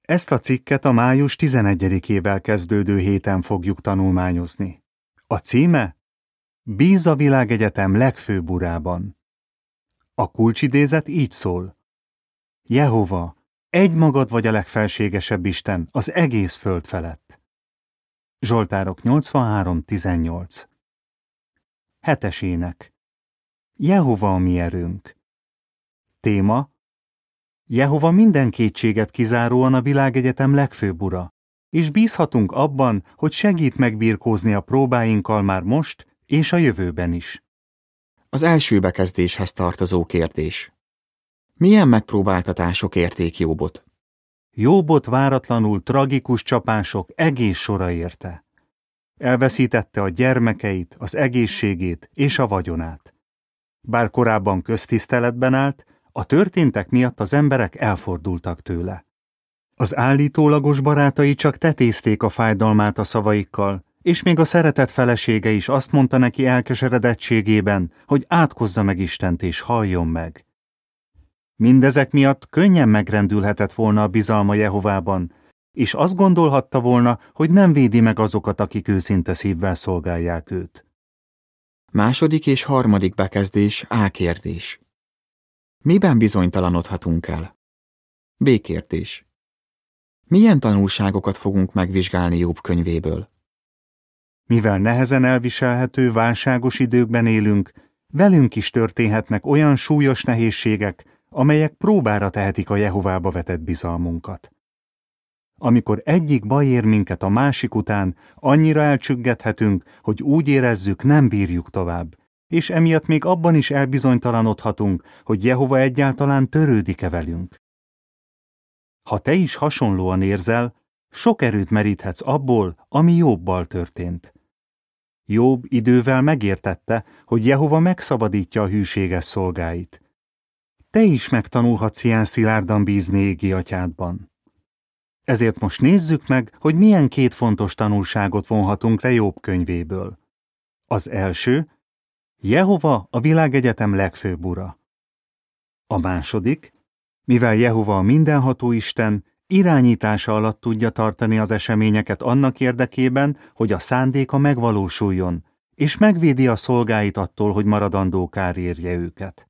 Ezt a cikket a május 11-ével kezdődő héten fogjuk tanulmányozni. A címe: Bízz a világegyetem legfőbb urában. A kulcsidézet így szól: Jehova, egymagad vagy a legfelségesebb Isten az egész föld felett. Zsoltárok 83:18. 7. ének. Jehova a mi erőnk. Téma: Jehova minden kétséget kizáróan a világegyetem legfőbb ura, és bízhatunk abban, hogy segít megbirkózni a próbáinkkal már most és a jövőben is. Az első bekezdéshez tartozó kérdés. Milyen megpróbáltatások érték Jóbot? Jóbot váratlanul tragikus csapások egész sora érte. Elveszítette a gyermekeit, az egészségét és a vagyonát. Bár korábban köztiszteletben állt, a történtek miatt az emberek elfordultak tőle. Az állítólagos barátai csak tetézték a fájdalmát a szavaikkal, és még a szeretett felesége is azt mondta neki elkeseredettségében, hogy átkozza meg Istent és halljon meg. Mindezek miatt könnyen megrendülhetett volna a bizalma Jehovában, és azt gondolhatta volna, hogy nem védi meg azokat, akik őszinte szívvel szolgálják őt. Második és harmadik bekezdés A kérdés. Miben bizonytalanodhatunk el? B kérdés. Milyen tanulságokat fogunk megvizsgálni Jobb könyvéből? Mivel nehezen elviselhető, válságos időkben élünk, velünk is történhetnek olyan súlyos nehézségek, amelyek próbára tehetik a Jehovába vetett bizalmunkat. Amikor egyik baj ér minket a másik után, annyira elcsüggedhetünk, hogy úgy érezzük, nem bírjuk tovább, és emiatt még abban is elbizonytalanodhatunk, hogy Jehova egyáltalán törődik-e velünk. Ha te is hasonlóan érzel, sok erőt meríthetsz abból, ami Jobbal történt. Jobb idővel megértette, hogy Jehova megszabadítja a hűséges szolgáit. Te is megtanulhatsz ilyen szilárdan bízni égi atyádban. Ezért most nézzük meg, hogy milyen két fontos tanulságot vonhatunk le Jobb könyvéből. Az első: Jehova a világegyetem legfőbb ura. A második: mivel Jehova a mindenható Isten, irányítása alatt tudja tartani az eseményeket annak érdekében, hogy a szándéka megvalósuljon, és megvédi a szolgáit attól, hogy maradandó kár érje őket.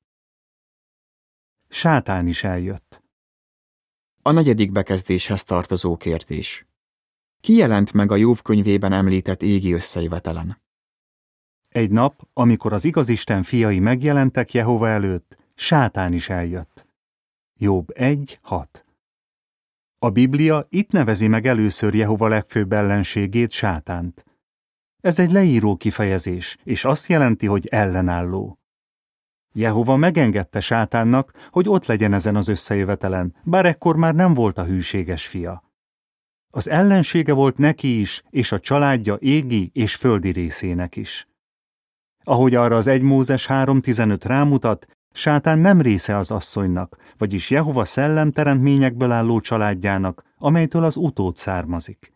Sátán is eljött. A negyedik bekezdéshez tartozó kérdés. Ki jelent meg a Jobb könyvében említett égi összejövetelen? Egy nap, amikor az igazisten fiai megjelentek Jehova előtt, Sátán is eljött. Jobb 1:6. A Biblia itt nevezi meg először Jehova legfőbb ellenségét, Sátánt. Ez egy leíró kifejezés, és azt jelenti, hogy ellenálló. Jehova megengedte Sátánnak, hogy ott legyen ezen az összejövetelen, bár ekkor már nem volt a hűséges fia. Az ellensége volt neki is, és a családja égi és földi részének is. Ahogy arra az 1 Mózes 3:15 rámutat, Sátán nem része az asszonynak, vagyis Jehova szellemteremtményekből álló családjának, amelytől az utód származik.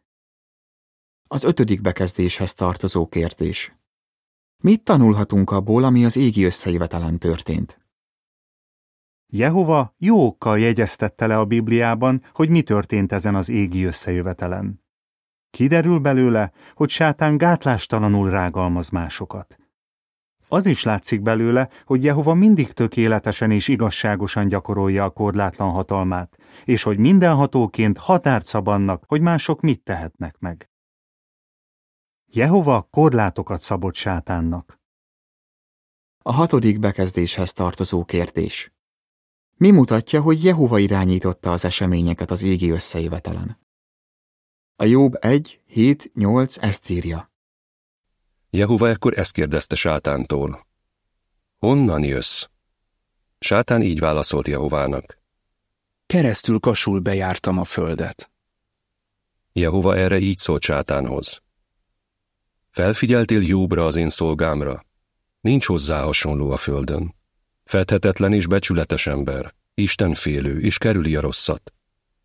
Az 5. bekezdéshez tartozó kérdés. Mit tanulhatunk abból, ami az égi összejövetelen történt? Jehova jó okkal jegyeztette le a Bibliában, hogy mi történt ezen az égi összejövetelen. Kiderül belőle, hogy Sátán gátlástalanul rágalmaz másokat. Az is látszik belőle, hogy Jehova mindig tökéletesen és igazságosan gyakorolja a korlátlan hatalmát, és hogy mindenhatóként határt szab annak, hogy mások mit tehetnek meg. Jehova korlátokat szabott Sátánnak. A 6. bekezdéshez tartozó kérdés. Mi mutatja, hogy Jehova irányította az eseményeket az égi összejövetelen? A Jobb 1:7-8 ezt írja. Jehova ekkor ezt kérdezte Sátántól. Honnan jössz? Sátán így válaszolt Jehovának. Keresztül kasul bejártam a földet. Jehova erre így szólt Sátánhoz. Felfigyeltél Jobbra, az én szolgámra? Nincs hozzá hasonló a földön. Fedhetetlen és becsületes ember, istenfélő és kerüli a rosszat.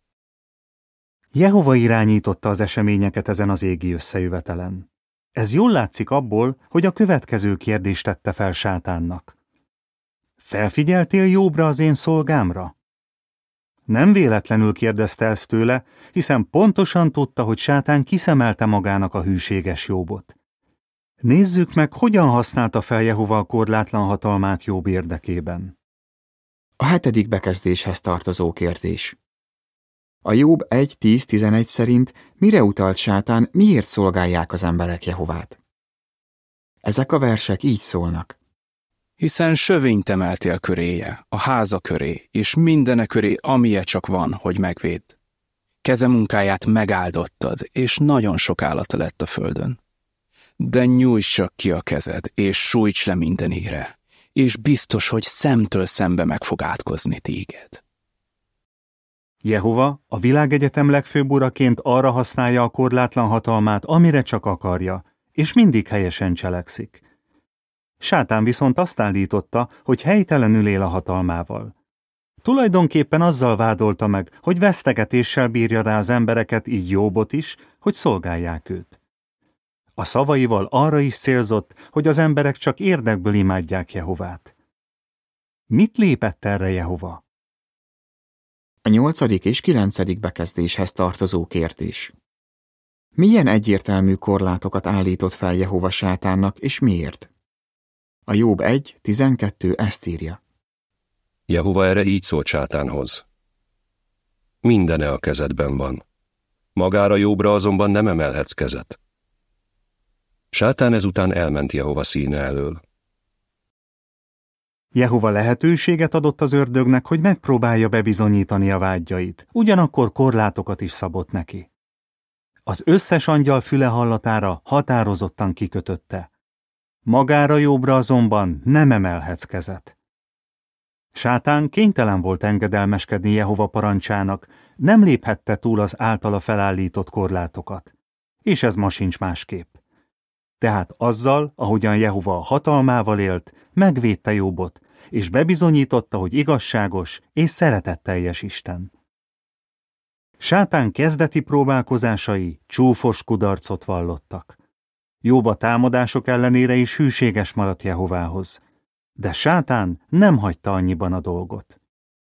Jehova irányította az eseményeket ezen az égi összejövetelen. Ez jól látszik abból, hogy a következő kérdést tette fel Sátánnak. Felfigyeltél Jobbra, az én szolgámra? Nem véletlenül kérdezte ezt tőle, hiszen pontosan tudta, hogy sátán kiszemelte magának a hűséges Jóbot. Nézzük meg, hogyan használta fel Jehova a korlátlan hatalmát Jób érdekében. A 7. bekezdéshez tartozó kérdés. A Jób 1.10-11 szerint mire utalt sátán, miért szolgálják az emberek Jehovát? Ezek a versek így szólnak. Hiszen sövényt emeltél köréje, a háza köré, és mindene köré, amilyen csak van, hogy megvédd. Keze munkáját megáldottad, és nagyon sok állata lett a földön. De nyújts csak ki a kezed, és sújts le mindenére, és biztos, hogy szemtől szembe meg fog átkozni téged. Jehova a világegyetem legfőbb uraként arra használja a korlátlan hatalmát, amire csak akarja, és mindig helyesen cselekszik. Sátán viszont azt állította, hogy helytelenül él a hatalmával. Tulajdonképpen azzal vádolta meg, hogy vesztegetéssel bírja rá az embereket, így Jóbot is, hogy szolgálják őt. A szavaival arra is célzott, hogy az emberek csak érdekből imádják Jehovát. Mit lépett erre Jehova? A 8. és 9. bekezdéshez tartozó kérdés. Milyen egyértelmű korlátokat állított fel Jehova sátánnak, és miért? A Jób 1.12 ezt írja. Jehova erre így szólt sátánhoz. Mindene a kezedben van. Magára Jóbra azonban nem emelhetsz kezet. Sátán ezután elment Jehova színe elől. Jehova lehetőséget adott az ördögnek, hogy megpróbálja bebizonyítani a vágyait, ugyanakkor korlátokat is szabott neki. Az összes angyal füle hallatára határozottan kikötötte. Magára Jóbra azonban nem emelhetsz kezet. Sátán kénytelen volt engedelmeskedni Jehova parancsának, nem léphette túl az általa felállított korlátokat. És ez ma sincs másképp. Tehát azzal, ahogyan Jehova a hatalmával élt, megvédte Jóbot, és bebizonyította, hogy igazságos és szeretetteljes Isten. Sátán kezdeti próbálkozásai csúfos kudarcot vallottak. Jób a támadások ellenére is hűséges maradt Jehovához, de sátán nem hagyta annyiban a dolgot.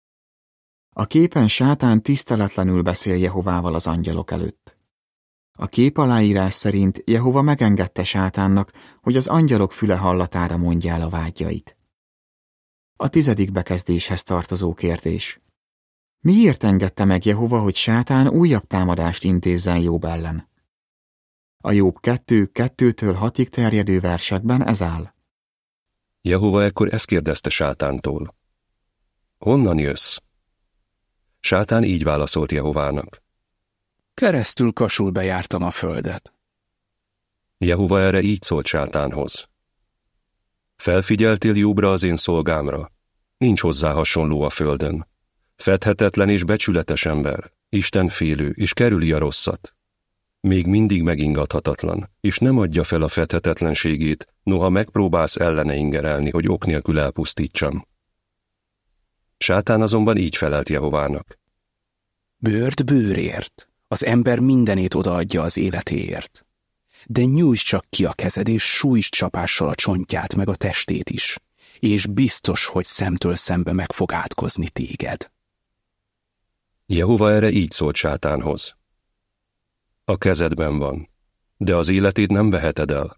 A képen sátán tiszteletlenül beszél Jehovával az angyalok előtt. A kép aláírás szerint Jehova megengedte sátánnak, hogy az angyalok füle hallatára mondja el a vágyait. A 10. bekezdéshez tartozó kérdés. Miért engedte meg Jehova, hogy sátán újabb támadást intézzen Jób ellen? A Jób 2.2-től 6-ig terjedő versekben ez áll. Jehova ekkor ezt kérdezte sátántól. Honnan jössz? Sátán így válaszolt Jehovának. Keresztül kasul bejártam a földet. Jehova erre így szólt sátánhoz. Felfigyeltél Jóbra, az én szolgámra? Nincs hozzá hasonló a földön. Fedhetetlen és becsületes ember, istenfélő, és kerüli a rosszat. Még mindig megingathatatlan, és nem adja fel a fedhetetlenségét, noha megpróbálsz ellene ingerelni, hogy ok nélkül elpusztítsam. Sátán azonban így felelt Jehovának. Bőrt bőrért, az ember mindenét odaadja az életéért. De nyújts csak ki a kezed, és sújts csapással a csontját meg a testét is, és biztos, hogy szemtől szembe meg fog átkozni téged. Jehova erre így szólt sátánhoz. A kezedben van, de az életét nem veheted el.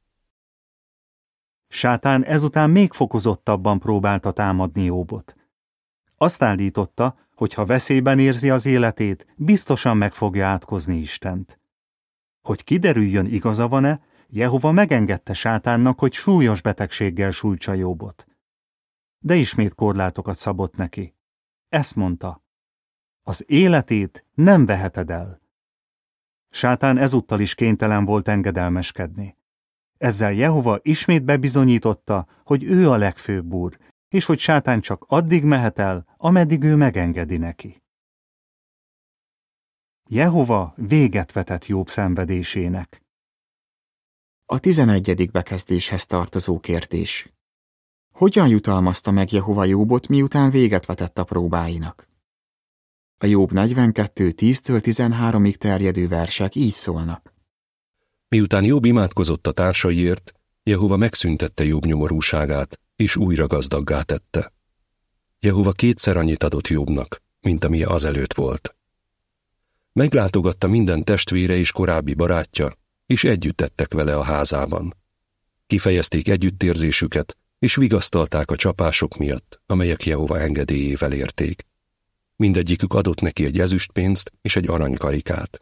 Sátán ezután még fokozottabban próbálta támadni Jóbot. Azt állította, hogy ha veszélyben érzi az életét, biztosan meg fogja átkozni Istent. Hogy kiderüljön, igaza van-e, Jehova megengedte sátánnak, hogy súlyos betegséggel sújtsa Jóbot. De ismét korlátokat szabott neki. Ezt mondta: az életét nem veheted el. Sátán ezúttal is kénytelen volt engedelmeskedni. Ezzel Jehova ismét bebizonyította, hogy ő a legfőbb úr, és hogy sátán csak addig mehet el, ameddig ő megengedi neki. Jehova véget vetett Jób szenvedésének. A 11. bekezdéshez tartozó kérdés. Hogyan jutalmazta meg Jehova Jóbot, miután véget vetett a próbáinak? A Jób 42.10-től 13-ig terjedő versek így szólnak. Miután Jób imádkozott a társaiért, Jehova megszüntette Jób nyomorúságát, és újra gazdaggá tette. Jehova 2-szer annyit adott Jóbnak, mint amilyen azelőtt volt. Meglátogatta minden testvére és korábbi barátja, és együtt ettek vele a házában. Kifejezték együttérzésüket, és vigasztalták a csapások miatt, amelyek Jehova engedélyével érték. Mindegyikük adott neki egy ezüstpénzt és egy aranykarikát.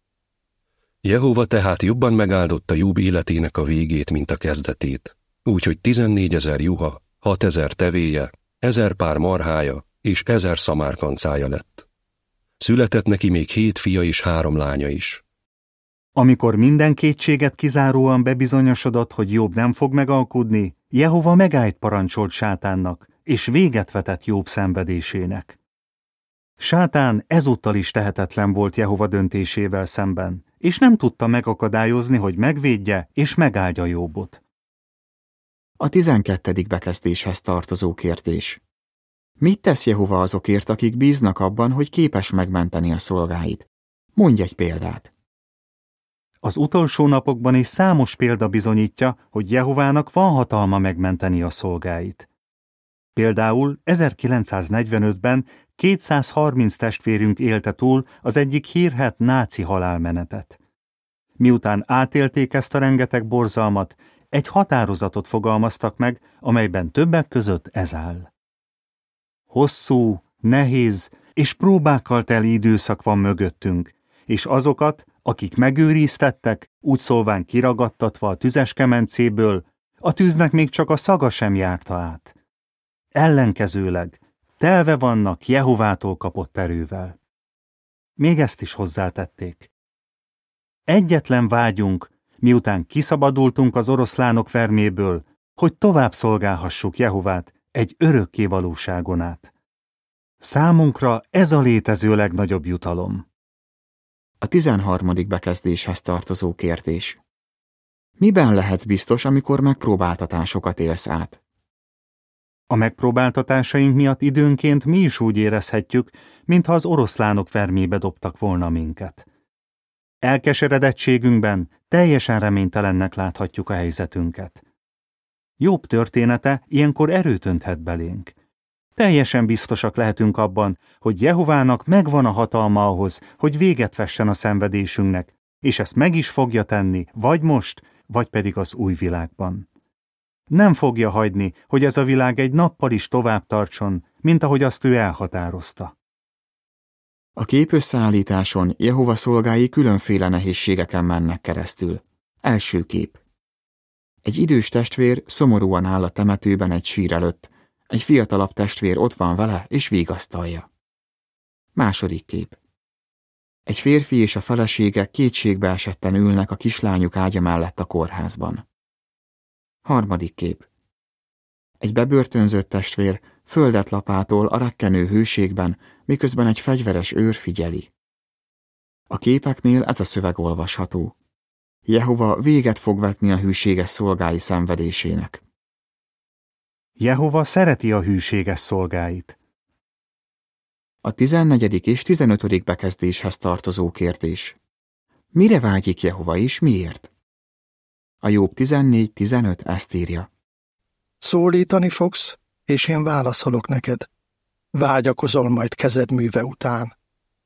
Jehova tehát jobban megáldotta Jób életének a végét, mint a kezdetét, úgyhogy 14 000 juha, 6 000 tevéje, 1000 pár marhája és 1000 szamárkancája lett. Született neki még 7 fia és 3 lánya is. Amikor minden kétséget kizáróan bebizonyosodott, hogy Jób nem fog megalkudni, Jehova megállt parancsolt Sátánnak, és véget vetett Jób szenvedésének. Sátán ezúttal is tehetetlen volt Jehova döntésével szemben, és nem tudta megakadályozni, hogy megvédje és megáldja Jóbot. A 12. bekezdéshez tartozó kérdés. Mit tesz Jehova azokért, akik bíznak abban, hogy képes megmenteni a szolgáit? Mondj egy példát. Az utolsó napokban is számos példa bizonyítja, hogy Jehovának van hatalma megmenteni a szolgáit. Például 1945-ben 230 testvérünk élte túl az egyik hírhedt náci halálmenetet. Miután átélték ezt a rengeteg borzalmat, egy határozatot fogalmaztak meg, amelyben többek között ez áll. Hosszú, nehéz és próbákkal teli időszak van mögöttünk, és azokat, akik megőriztettek, úgy szólván kiragadtatva a tüzes kemencéből, a tűznek még csak a szaga sem járta át. Ellenkezőleg, telve vannak Jehovától kapott erővel. Még ezt is hozzátették. Egyetlen vágyunk, miután kiszabadultunk az oroszlánok verméből, hogy tovább szolgálhassuk Jehovát egy örökké valóságon át. Számunkra ez a létező legnagyobb jutalom. A 13. bekezdéshez tartozó kérdés. Miben lehetsz biztos, amikor megpróbáltatásokat élsz át? A megpróbáltatásaink miatt időnként mi is úgy érezhetjük, mintha az oroszlánok vermébe dobtak volna minket. Elkeseredettségünkben teljesen reménytelennek láthatjuk a helyzetünket. Jobb története ilyenkor erőt önthet belénk. Teljesen biztosak lehetünk abban, hogy Jehovának megvan a hatalma ahhoz, hogy véget vessen a szenvedésünknek, és ezt meg is fogja tenni, vagy most, vagy pedig az új világban. Nem fogja hagyni, hogy ez a világ egy nappal is tovább tartson, mint ahogy azt ő elhatározta. A képösszeállításon Jehova szolgái különféle nehézségeken mennek keresztül. Első kép. Egy idős testvér szomorúan áll a temetőben egy sír előtt, egy fiatalabb testvér ott van vele és vigasztalja. Második kép. Egy férfi és a felesége kétségbe esetten ülnek a kislányuk ágya mellett a kórházban. Harmadik kép. Egy bebörtönzött testvér földet lapátol a rekkenő hőségben, miközben egy fegyveres őr figyeli. A képeknél ez a szöveg olvasható. Jehova véget fog vetni a hűséges szolgái szenvedésének. Jehova szereti a hűséges szolgáit. A 14. és 15. bekezdéshez tartozó kérdés. Mire vágyik Jehova és miért? A Jób 14.15 ezt írja. Szólítani fogsz, és én válaszolok neked. Vágyakozol majd kezed műve után.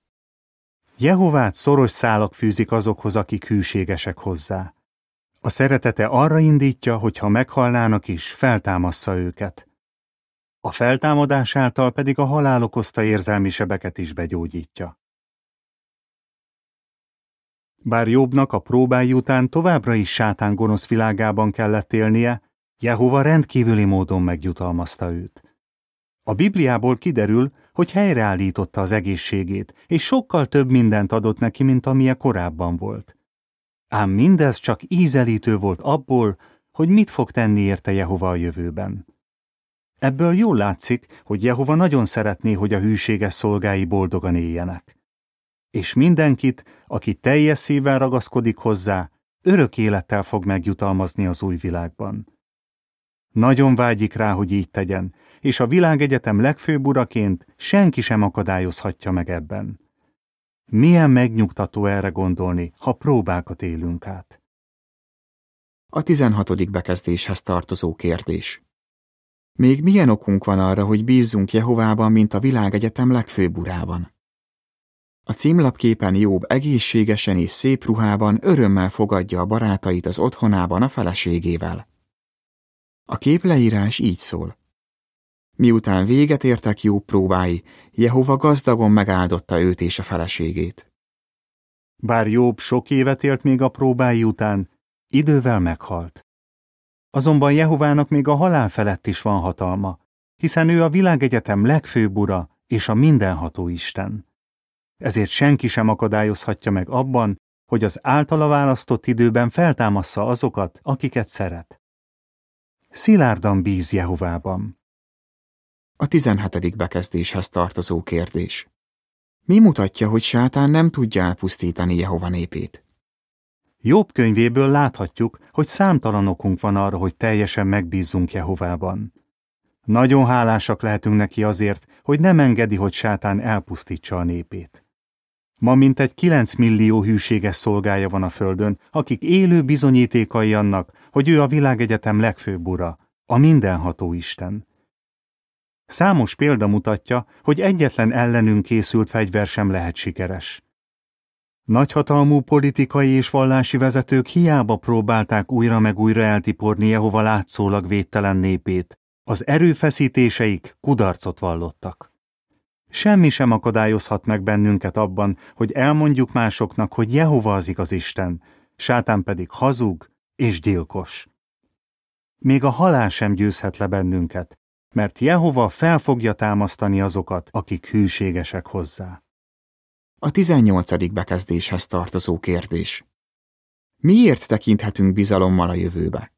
Jehovát szoros szálak fűzik azokhoz, akik hűségesek hozzá. A szeretete arra indítja, hogy ha meghalnának is, feltámassza őket. A feltámadás által pedig a halál okozta érzelmi sebeket is begyógyítja. Bár Jobbnak a próbái után továbbra is Sátán gonosz világában kellett élnie, Jehova rendkívüli módon megjutalmazta őt. A Bibliából kiderül, hogy helyreállította az egészségét, és sokkal több mindent adott neki, mint amilyen korábban volt. Ám mindez csak ízelítő volt abból, hogy mit fog tenni érte Jehova a jövőben. Ebből jól látszik, hogy Jehova nagyon szeretné, hogy a hűséges szolgái boldogan éljenek. És mindenkit, aki teljes szívvel ragaszkodik hozzá, örök élettel fog megjutalmazni az új világban. Nagyon vágyik rá, hogy így tegyen, és a világegyetem legfőbb uraként senki sem akadályozhatja meg ebben. Milyen megnyugtató erre gondolni, ha próbákat élünk át. A 16. bekezdéshez tartozó kérdés. Még milyen okunk van arra, hogy bízzunk Jehovában, mint a világegyetem legfőbb urában? A címlapképen Jobb egészségesen és szép ruhában örömmel fogadja a barátait az otthonában a feleségével. A képleírás így szól. Miután véget értek Jobb próbái, Jehova gazdagon megáldotta őt és a feleségét. Bár Jobb sok évet élt még a próbái után, idővel meghalt. Azonban Jehovának még a halál felett is van hatalma, hiszen ő a világegyetem legfőbb ura és a mindenható Isten. Ezért senki sem akadályozhatja meg abban, hogy az általa választott időben feltámassza azokat, akiket szeret. Szilárdan bíz Jehovában. A 17. bekezdéshez tartozó kérdés. Mi mutatja, hogy sátán nem tudja elpusztítani Jehova népét? Jobb könyvéből láthatjuk, hogy számtalan okunk van arra, hogy teljesen megbízzunk Jehovában. Nagyon hálásak lehetünk neki azért, hogy nem engedi, hogy sátán elpusztítsa a népét. Ma mintegy 9 millió hűséges szolgája van a földön, akik élő bizonyítékai annak, hogy ő a világegyetem legfőbb ura, a mindenható Isten. Számos példa mutatja, hogy egyetlen ellenünk készült fegyver sem lehet sikeres. Nagyhatalmú politikai és vallási vezetők hiába próbálták újra meg újra eltiporni Jehova látszólag védtelen népét, az erőfeszítéseik kudarcot vallottak. Semmi sem akadályozhat meg bennünket abban, hogy elmondjuk másoknak, hogy Jehova az igaz Isten, sátán pedig hazug és gyilkos. Még a halál sem győzhet le bennünket, mert Jehova fel fogja támasztani azokat, akik hűségesek hozzá. A 18. bekezdéshez tartozó kérdés. Miért tekinthetünk bizalommal a jövőbe?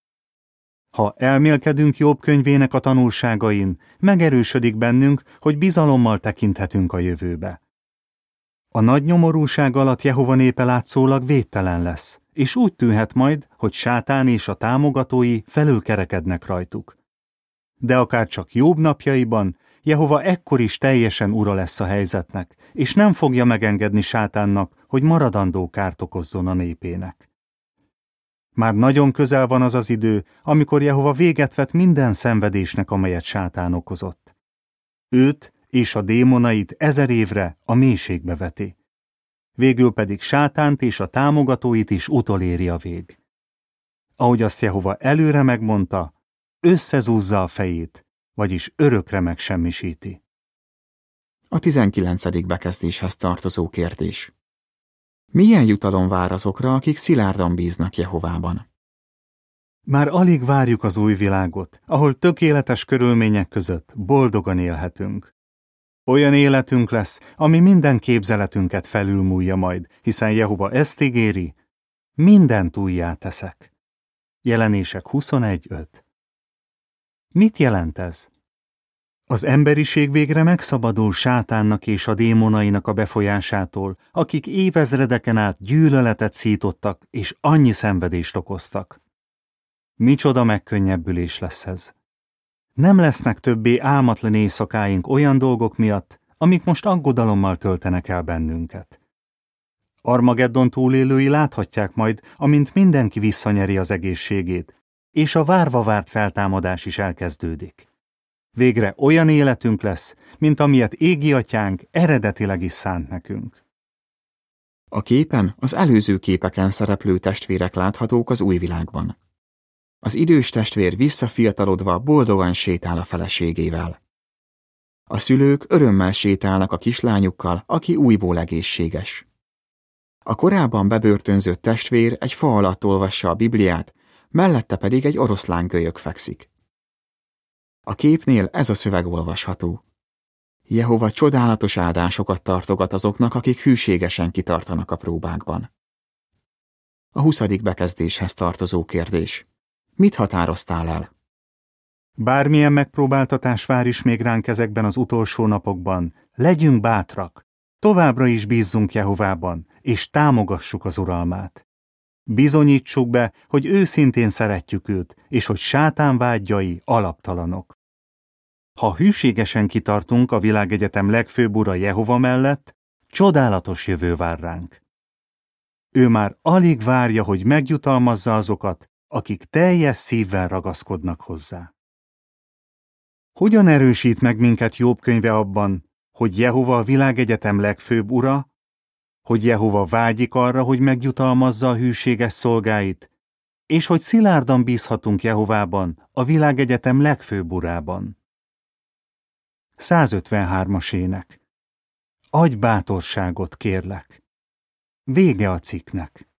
Ha elmélkedünk Jobb könyvének a tanulságain, megerősödik bennünk, hogy bizalommal tekinthetünk a jövőbe. A nagy nyomorúság alatt Jehova népe látszólag védtelen lesz, és úgy tűnhet majd, hogy sátán és a támogatói felülkerekednek rajtuk. De akár csak Jobb napjaiban, Jehova ekkor is teljesen ura lesz a helyzetnek, és nem fogja megengedni sátánnak, hogy maradandó kárt okozzon a népének. Már nagyon közel van az az idő, amikor Jehova véget vet minden szenvedésnek, amelyet sátán okozott. Őt és a démonait 1000 évre a mélységbe veti. Végül pedig sátánt és a támogatóit is utoléri a vég. Ahogy azt Jehova előre megmondta, összezúzza a fejét, vagyis örökre megsemmisíti. A 19. bekezdéshez tartozó kérdés. Milyen jutalom vár azokra, akik szilárdan bíznak Jehovában? Már alig várjuk az új világot, ahol tökéletes körülmények között boldogan élhetünk. Olyan életünk lesz, ami minden képzeletünket felülmúlja majd, hiszen Jehova ezt ígéri, mindent újjá teszek. Jelenések 21.5. Mit jelent ez? Az emberiség végre megszabadul sátánnak és a démonainak a befolyásától, akik évezredeken át gyűlöletet szítottak és annyi szenvedést okoztak. Micsoda megkönnyebbülés lesz ez! Nem lesznek többé álmatlan éjszakáink olyan dolgok miatt, amik most aggodalommal töltenek el bennünket. Armageddon túlélői láthatják majd, amint mindenki visszanyeri az egészségét, és a várva várt feltámadás is elkezdődik. Végre olyan életünk lesz, mint amilyet égi atyánk eredetileg is szánt nekünk. A képen az előző képeken szereplő testvérek láthatók az új világban. Az idős testvér visszafiatalodva boldogan sétál a feleségével. A szülők örömmel sétálnak a kislányukkal, aki újból egészséges. A korábban bebörtönzött testvér egy fa alatt olvassa a Bibliát, mellette pedig egy oroszlánkölyök fekszik. A képnél ez a szöveg olvasható. Jehova csodálatos áldásokat tartogat azoknak, akik hűségesen kitartanak a próbákban. A 20. bekezdéshez tartozó kérdés. Mit határoztál el? Bármilyen megpróbáltatás vár is még ránk ezekben az utolsó napokban, legyünk bátrak, továbbra is bízzunk Jehovában, és támogassuk az uralmát. Bizonyítsuk be, hogy őszintén szeretjük őt, és hogy sátán váglyai alaptalanok. Ha hűségesen kitartunk a világegyetem legfőbb ura Jehova mellett, csodálatos jövő vár ránk. Ő már alig várja, hogy megjutalmazza azokat, akik teljes szívvel ragaszkodnak hozzá. Hogyan erősít meg minket Jobb könyve abban, hogy Jehova a világegyetem legfőbb ura, hogy Jehova vágyik arra, hogy megjutalmazza a hűséges szolgáit, és hogy szilárdan bízhatunk Jehovában, a világegyetem legfőbb urában. 153-as ének. Adj bátorságot, kérlek! Vége a cikknek.